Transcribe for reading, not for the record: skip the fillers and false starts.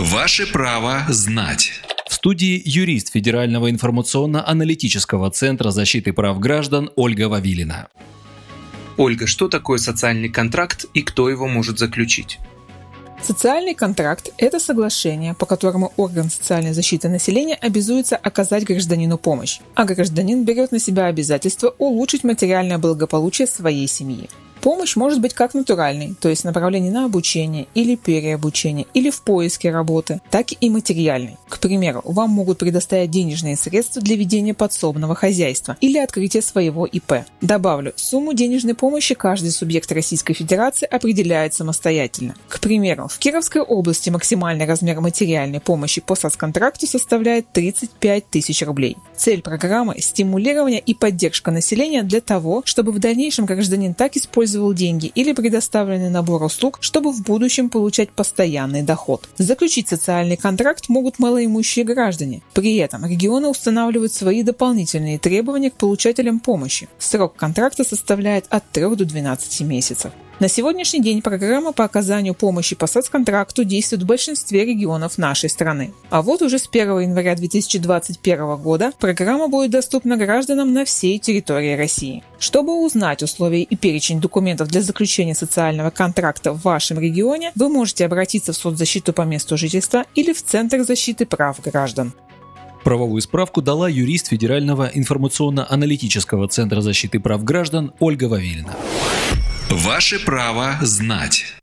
Ваше право знать. В студии юрист Федерального информационно-аналитического центра защиты прав граждан Ольга Вавилина. Ольга, что такое социальный контракт и кто его может заключить? Социальный контракт – это соглашение, по которому орган социальной защиты населения обязуется оказать гражданину помощь, а гражданин берет на себя обязательство улучшить материальное благополучие своей семьи. Помощь может быть как натуральной, то есть направление на обучение или переобучение, или в поиске работы, так и материальной. К примеру, вам могут предоставить денежные средства для ведения подсобного хозяйства или открытия своего ИП. Добавлю, сумму денежной помощи каждый субъект Российской Федерации определяет самостоятельно. К примеру, в Кировской области максимальный размер материальной помощи по соцконтракту составляет 35 тысяч рублей. Цель программы – стимулирование и поддержка населения для того, чтобы в дальнейшем гражданин так использовал деньги или предоставленный набор услуг, чтобы в будущем получать постоянный доход. Заключить социальный контракт могут малоимущие граждане. При этом регионы устанавливают свои дополнительные требования к получателям помощи. Срок контракта составляет от 3 до 12 месяцев. На сегодняшний день программа по оказанию помощи по соцконтракту действует в большинстве регионов нашей страны. А вот уже с 1 января 2021 года программа будет доступна гражданам на всей территории России. Чтобы узнать условия и перечень документов для заключения социального контракта в вашем регионе, вы можете обратиться в соцзащиту по месту жительства или в Центр защиты прав граждан. Правовую справку дала юрист Федерального информационно-аналитического центра защиты прав граждан Ольга Вавилина. Ваше право знать.